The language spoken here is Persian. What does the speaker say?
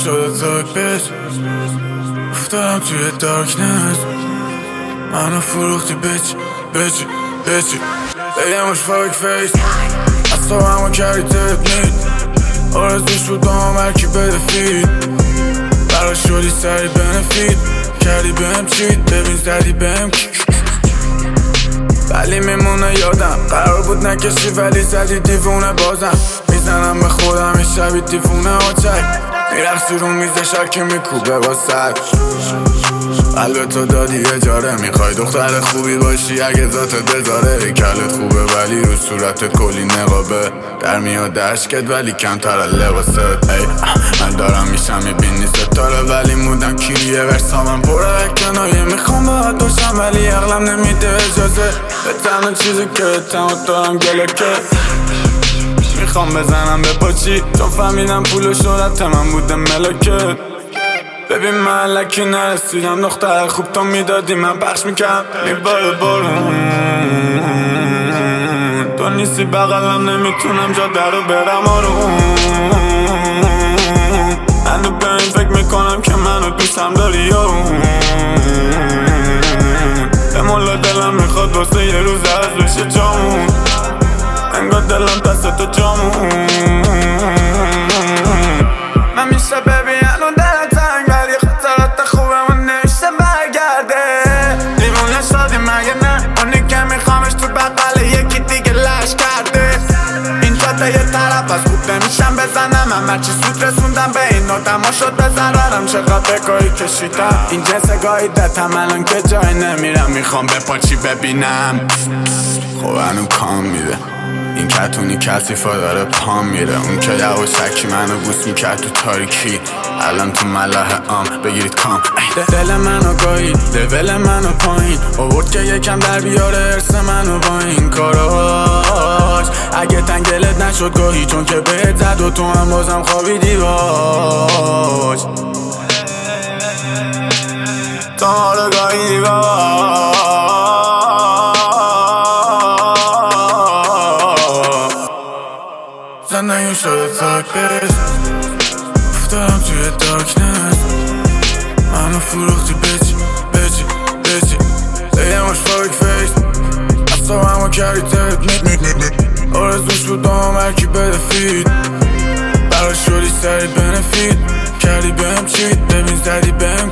شده تاک بیچ افتادم توی دارکنس منو فروختی بیچ بگمش فاک فیس از تو همو کردی تپنید آرزوش بود دام هرکی بده فید برا شدی سری بنفید کردی بهم چید ببین زدی بهم ولی میمونه یادم قرار بود نکشی ولی زدی دیوونه بازم میزنم به خودم این شبی دیوونه آچک میرخصی رو میز شکی میکوبه با سر قلب تو دادی اجاره میخوای دختر خوبی باشی اگه ذاتت بذاره کلت خوبه ولی رو صورتت کلی نقابه در میاد اشکت ولی کمتر از لباست من دارم میشم میبینی ستاره ولی مودم کیریه ورسامم پره کنایه میخوام باید باشم ولی عقلم نمیده اجازه به تنها چیزی که تمام دارم گلکه میخوام بزنم به پاچی چون فهمیدم پول و شهرت من بوده ملکه ببین من لکی نرسیدم دختر خوب تو میدادی من پخش میکرم میباره بارون تو نیستی بغلم نمیتونم جا درو برم آروم من به این فکر میکنم که منو دوستم داری یارون به مولا دلم میخواد واسه یه روز از بشه جامون انگار دلم دست تو جامون من میشه ببین الان دلم تنگ ولی خاطرات خوبمون نمیشه برگرده دیوونه شدی مگه نه اونی که میخوامش تو بقل یکی دیگه لش کرده این جاده یه طرف از خوب نمیشم بزنم من هرچی سود رسوندم به این نوتما شد بزن رارم چقدر بگاهی کشیدم این جنس گاهی دتم الان که جای نمیرم میخوام به پاچی ببینم خب هنو کام میده این کتونی کثیفا داره پام میره اون که یواشکی منو بوس میکرد تو تاریکی الان تو ملاح عام بگیرید کام دل منو گاهید لول منو پایین آورد که یکم در بیاره ارث منو با این کاراش اگه تنگلت نشد گاهی چون که بهت زد و تو هم بازم خوابیدی باش تو ما رو گاهیدی باش زندگیم شده تاک بیچ افتادم توی دارکنس منو فروختی بیچ بگمش فاک فیس از تو همو کردی تپنید آرزوش بود دام هرکی بده فید برا شدی سری بنفید کردی بهم چید ببین زدی بهم